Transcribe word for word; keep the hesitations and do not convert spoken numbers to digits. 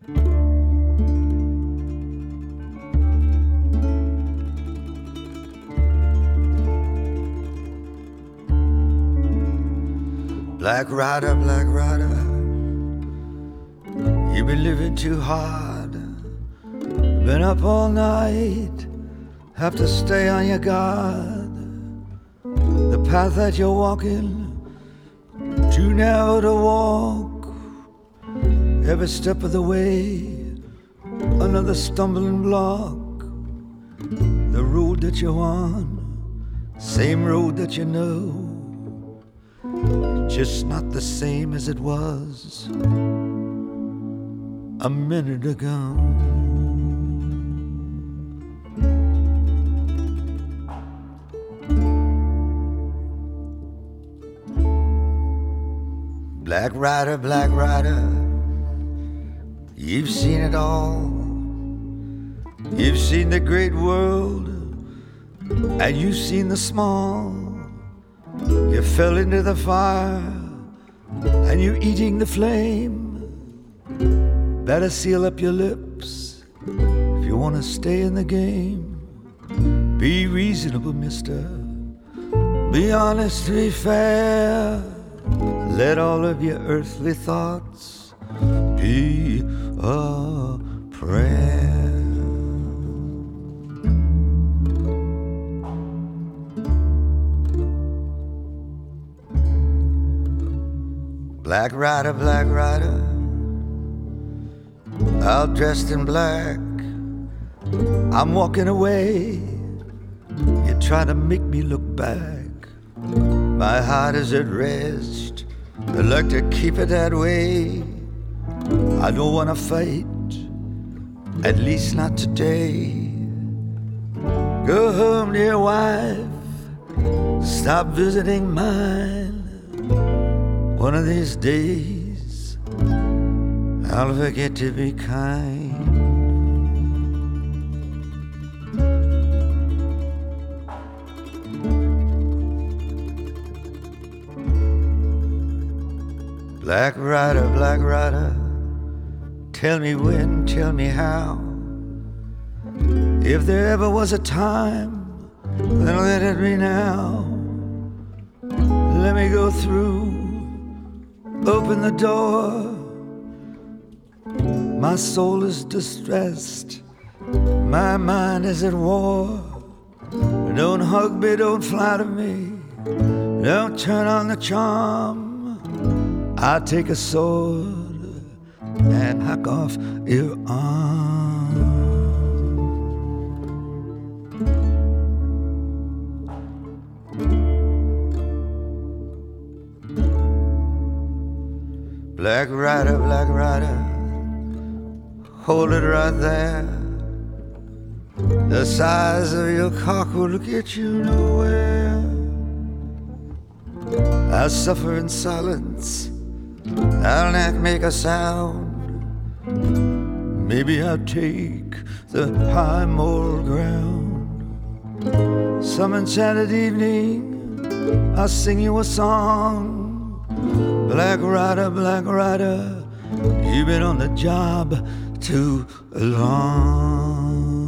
Black rider, black rider, you've been living too hard. Been up all night, have to stay on your guard. The path that you're walking, too narrow to walk. Every step of the way, another stumbling block. The road that you're on, same road that you know, just not the same as it was a minute ago. Black rider, black rider, you've seen it all. You've seen the great world, and you've seen the small. You fell into the fire, and you're eating the flame. Better seal up your lips if you want to stay in the game. Be reasonable, mister. Be honest, be fair. Let all of your earthly thoughts be a prayer. Black rider, black rider, all dressed in black. I'm walking away. You try to make me look back. My heart is at rest. I'd like to keep it that way. I don't want to fight, at least not today. Go home, dear wife. Stop visiting mine. One of these days, I'll forget to be kind. Black rider, black rider, tell me when, tell me how. If there ever was a time, then let it be now. Let me go through. Open the door. My soul is distressed. My mind is at war. Don't hug me, don't flatter me. Don't turn on the charm. I'll take a sword and hack off your arm. Black rider, black rider, hold it right there. The size of your cock will get you nowhere. I suffer in silence, I'll not make a sound. Maybe I'll take the high moral ground. Some enchanted evening, I'll sing you a song. Black rider, black rider, you've been on the job too long.